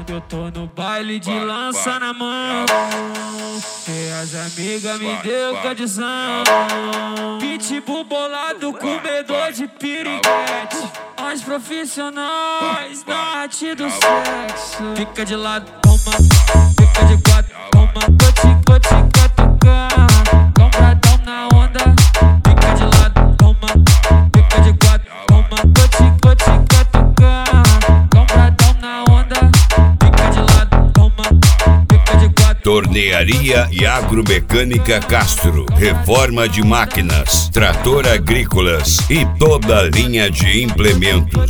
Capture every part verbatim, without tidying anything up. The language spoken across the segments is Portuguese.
Eu tô no baile de lança na mão, e as amigas me deu condição. Pitbull bolado, comedor de piriguete. Os profissionais da arte do sexo. Fica de lado, toma, fica de quatro, toma. Vou te, vou te catucar, compradão na onda. Fica de lado, toma, fica de quatro, toma. Vou te, vou te catucar, compradão na onda. Fica de lado, toma, fica de quatro. Tornearia e Agromecânica Castro, reforma de máquinas, trator agrícolas e toda a linha de implementos.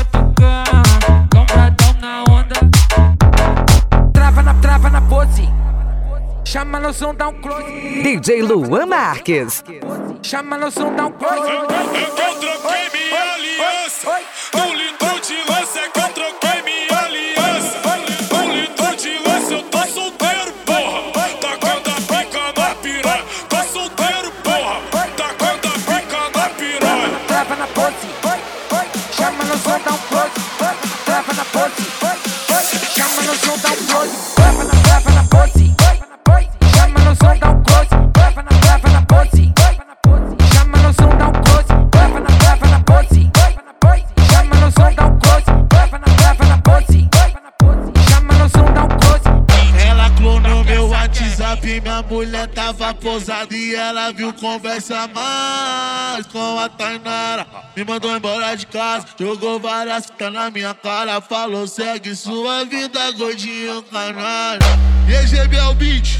Trava na, trava na pose, chama no som, dá um close. D J Luan Marques. Chama no som, dá um close. Eu troquei minha aliança, no litro de lança é que eu troquei minha aliança. No litro de lança eu tô solteiro, porra. Tacando a pica na piranha. Tô solteiro, porra. Tacando a pica na piranha. Trava na pose, chama no som, dá um close. Trava na pose, chama no som, dá um close. Trava na, trava na pose, chama no som, dá um close. Trava na, trava na pose, chama no som, dá um close. Trava na, trava na pose, chama no som, dá um close. Trava na, trava na pose, chama no som, dá um close. Ela clonou meu WhatsApp, minha mulher tava posada e ela viu conversa mais com a Tainara. Me mandou embora de casa, jogou várias fitas na minha cara. Falou, segue sua vida, gordinho canalha. E aí, G B é o beat.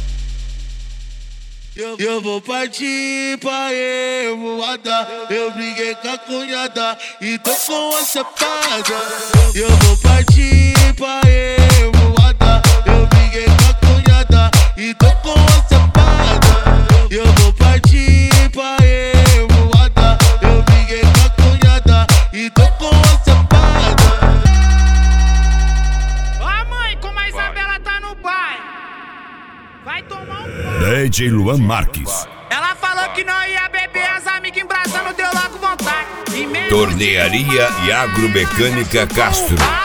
Eu, eu vou partir pra Evoada. Eu briguei com a cunhada e tô com a chapada. Eu vou partir pra Evoada. Eu briguei com a cunhada e tô com a chapada. Eu vou partir pra Evoada. Eu briguei com a cunhada e tô com a chapada. Ó mãe, como a Isabela tá no baile, vai tomar um pau. D J Luan Marques. Ela falou que não ia beber, as amigas embraçando, deu logo vontade. E mesmo Tornearia e Agromecânica Castro.